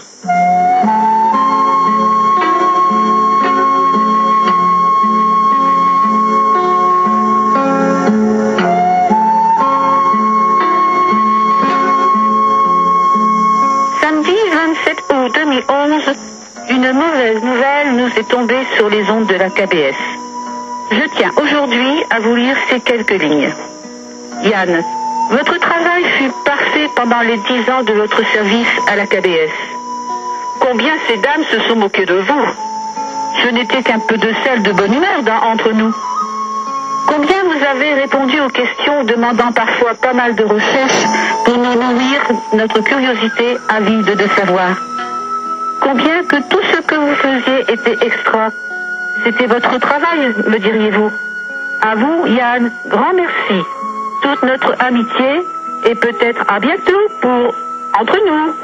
Samedi 27 août 2011, une mauvaise nouvelle nous est tombée sur les ondes de la KBS. Je tiens aujourd'hui à vous lire ces quelques lignes. Yann, votre travail fut parfait pendant les 10 ans de votre service à la KBS. Combien ces dames se sont moquées de vous. Je n'étais qu'un peu de sel de bonne humeur entre nous. Combien vous avez répondu aux questions demandant parfois pas mal de recherches pour nous nourrir notre curiosité avide de savoir. Combien que tout ce que vous faisiez était extra. C'était votre travail, me diriez-vous. À vous, Yann, grand merci. Toute notre amitié et peut-être à bientôt pour Entre nous.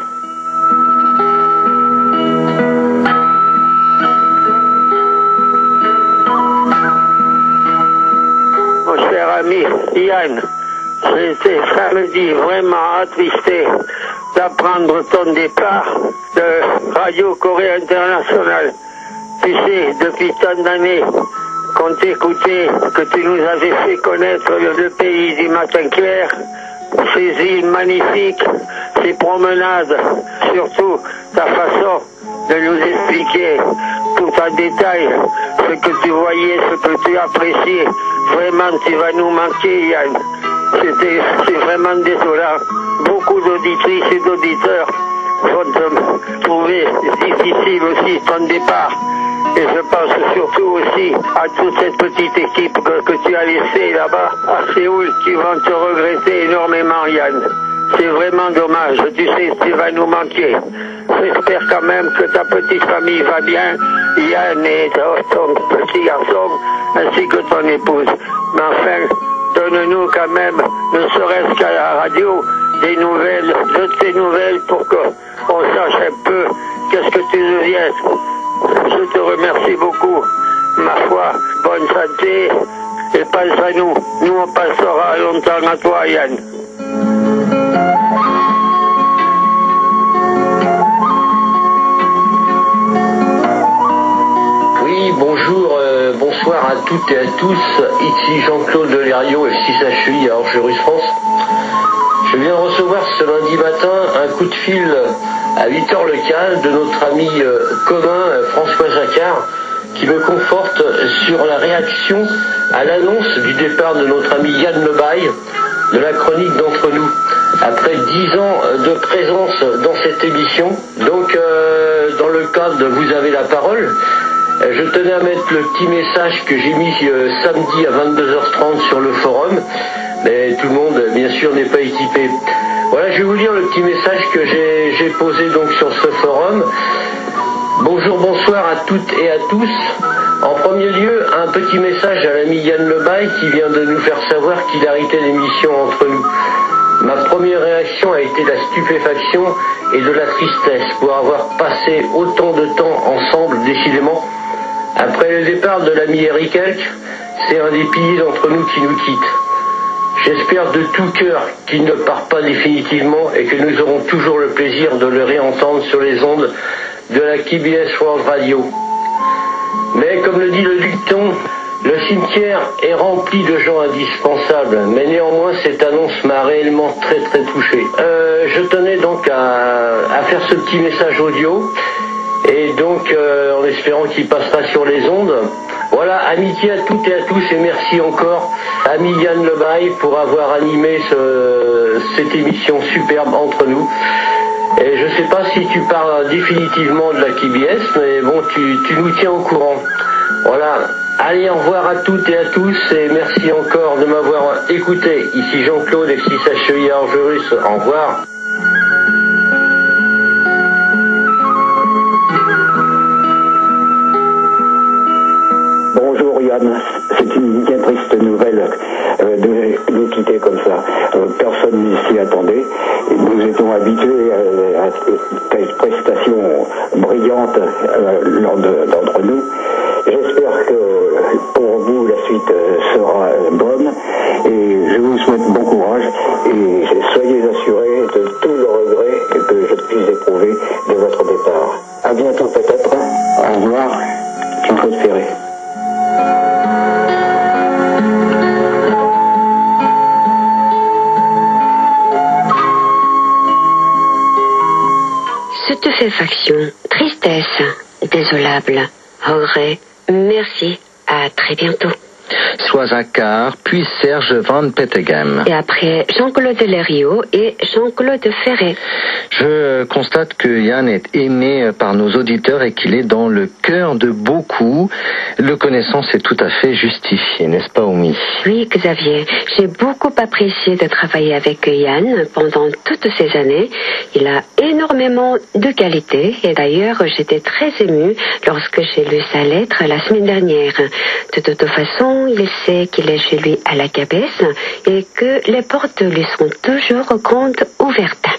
Mon cher ami Yann, j'étais samedi vraiment attristé d'apprendre ton départ de Radio Corée Internationale. Tu sais, depuis tant d'années qu'on t'écoutait, que tu nous avais fait connaître le pays du matin clair, ces îles magnifiques, ces promenades, surtout ta façon de nous expliquer tout en détail ce que tu voyais, ce que tu appréciais. Vraiment, tu vas nous manquer, Yann. C'est vraiment désolant. Beaucoup d'auditrices et d'auditeurs vont te trouver difficile aussi ton départ. Et je pense surtout aussi à toute cette petite équipe que tu as laissée là-bas à Séoul, qui vont te regretter énormément, Yann. C'est vraiment dommage. Tu sais, tu vas nous manquer. J'espère quand même que ta petite famille va bien, Yann et ton petit garçon, ainsi que ton épouse. Mais enfin, donne-nous quand même, ne serait-ce qu'à la radio, des nouvelles, de tes nouvelles, pour qu'on sache un peu qu'est-ce que tu deviens. Je te remercie beaucoup, ma foi, bonne santé, et pense à nous. Nous, on passera longtemps à toi, Yann. Oui, bonjour, bonsoir à toutes et à tous. Ici Jean-Claude Delériot, F6HUI à Orgerus, France. Je viens de recevoir ce lundi matin un coup de fil à 8h local de notre ami commun François Jacquard, qui me conforte sur la réaction à l'annonce du départ de notre ami Yann Lebaille de la chronique d'Entre nous. Après 10 ans de présence dans cette émission, donc dans le cadre de Vous avez la parole, je tenais à mettre le petit message que j'ai mis samedi à 22h30 sur le forum, mais tout le monde, bien sûr, n'est pas équipé. Voilà, je vais vous lire le petit message que j'ai posé donc sur ce forum. Bonjour, bonsoir à toutes et à tous. En premier lieu, un petit message à l'ami Yann Lebaille qui vient de nous faire savoir qu'il arrêtait l'émission Entre nous. Ma première réaction a été la stupéfaction et de la tristesse pour avoir passé autant de temps ensemble, décidément. Après le départ de l'ami Eric Elk, c'est un des piliers d'Entre nous qui nous quitte. J'espère de tout cœur qu'il ne part pas définitivement et que nous aurons toujours le plaisir de le réentendre sur les ondes de la KBS World Radio. Mais comme le dit le dicton, le cimetière est rempli de gens indispensables, mais néanmoins cette annonce m'a réellement très très touché. Je tenais donc à faire ce petit message audio, et donc en espérant qu'il passera sur les ondes. Voilà, amitié à toutes et à tous, et merci encore ami Yann Lebaille pour avoir animé cette émission superbe Entre nous. Et je sais pas si tu parles définitivement de la KBS, mais bon, tu nous tiens au courant. Voilà, allez, au revoir à toutes et à tous, et merci encore de m'avoir écouté. Ici Jean-Claude, F6HUI à Orgerus, au revoir. Bonjour Yann, c'est une bien triste nouvelle de nous quitter comme ça. Personne ne s'y attendait. Nous étions habitués à tes prestations brillantes d'entre nous. J'espère que pour vous la suite sera bonne et je vous souhaite bon courage et soyez assurés de tout le regret que je puisse éprouver de votre votre départ. À bientôt peut-être. Au revoir. Jean-Claude Ferré. Stupéfaction, tristesse, désolable, regret, merci, à très bientôt. Sois Carr, puis Serge Van Peteghem. Et après Jean-Claude Lériot et Jean-Claude Ferré. Je constate que Yann est aimé par nos auditeurs et qu'il est dans le cœur de beaucoup. Le connaissant, c'est tout à fait justifié, n'est-ce pas, Oumi? Oui, Xavier, j'ai beaucoup apprécié de travailler avec Yann pendant toutes ces années. Il a énormément de qualités et d'ailleurs, j'étais très émue lorsque j'ai lu sa lettre la semaine dernière. De toute façon, il sait qu'il est chez lui à la KBS et que les portes lui sont toujours grandes ouvertes.